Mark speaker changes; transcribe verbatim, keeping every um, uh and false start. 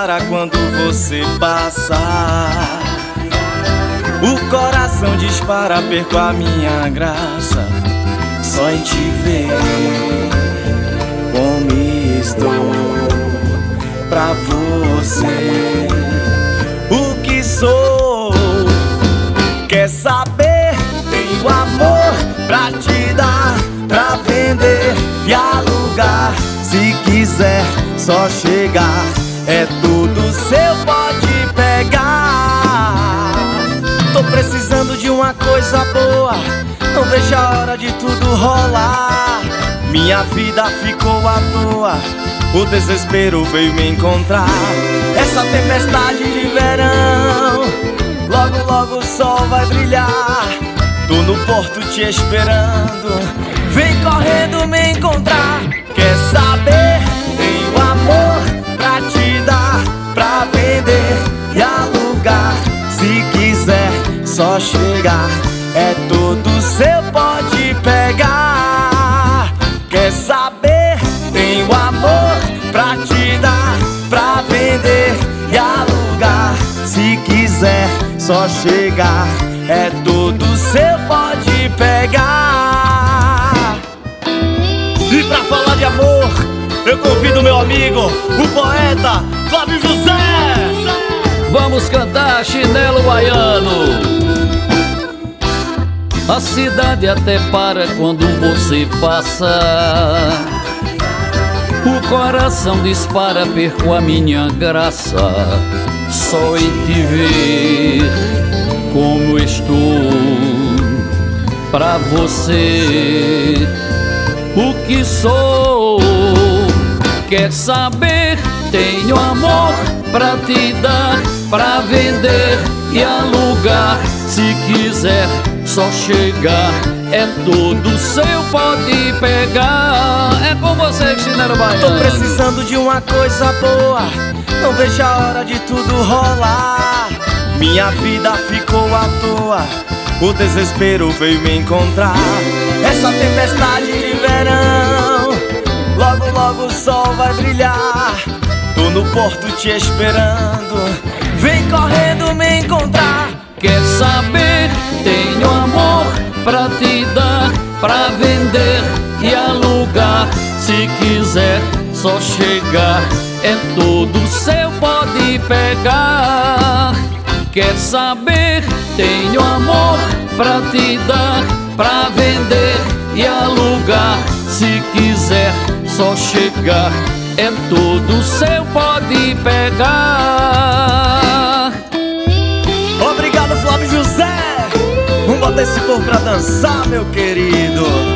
Speaker 1: dispara quando você passa. O coração dispara, perco a minha graça só em te ver como estou pra você. O que sou? Quer saber? Tenho amor pra te dar, pra vender e alugar. Se quiser, só chegar, é tudo seu, pode pegar. Tô precisando de uma coisa boa, não vejo a hora de tudo rolar. Minha vida ficou à toa, o desespero veio me encontrar. Essa tempestade de verão, logo logo o sol vai brilhar. Tô no porto te esperando, vem correndo me encontrar. Quer saber? Tenho amor pra te dar, pra vender e alugar. Se quiser, só chegar, é todo seu, pode pegar. Quer saber? Tenho amor pra te dar, pra vender e alugar. Se quiser, só chegar, é todo seu, pode pegar. E pra falar de amor, eu convido meu amigo, o poeta Flávio José.
Speaker 2: Vamos cantar Chinelo Baiano. A cidade até para quando você passa. O coração dispara, perco a minha graça só em te ver como estou pra você. O que sou? Quer saber? Tenho amor pra te dar, pra vender e alugar. Se quiser, só chegar, é tudo seu, pode pegar. É com você, Chinelo Baiano.
Speaker 1: Tô precisando de uma coisa boa, não vejo a hora de tudo rolar. Minha vida ficou à toa, o desespero veio me encontrar. Essa tempestade de verão, logo logo o sol vai brilhar. Tô no porto te esperando, vem correndo me encontrar.
Speaker 2: Quer saber? Tenho amor pra te dar, pra vender e alugar. Se quiser, só chegar, é todo seu, pode pegar. Quer saber? Tenho amor pra te dar, pra vender e alugar. Se quiser, só chegar, é todo seu, pode pegar.
Speaker 1: Obrigado, Flávio José. Vamos botar esse povo pra dançar, meu querido.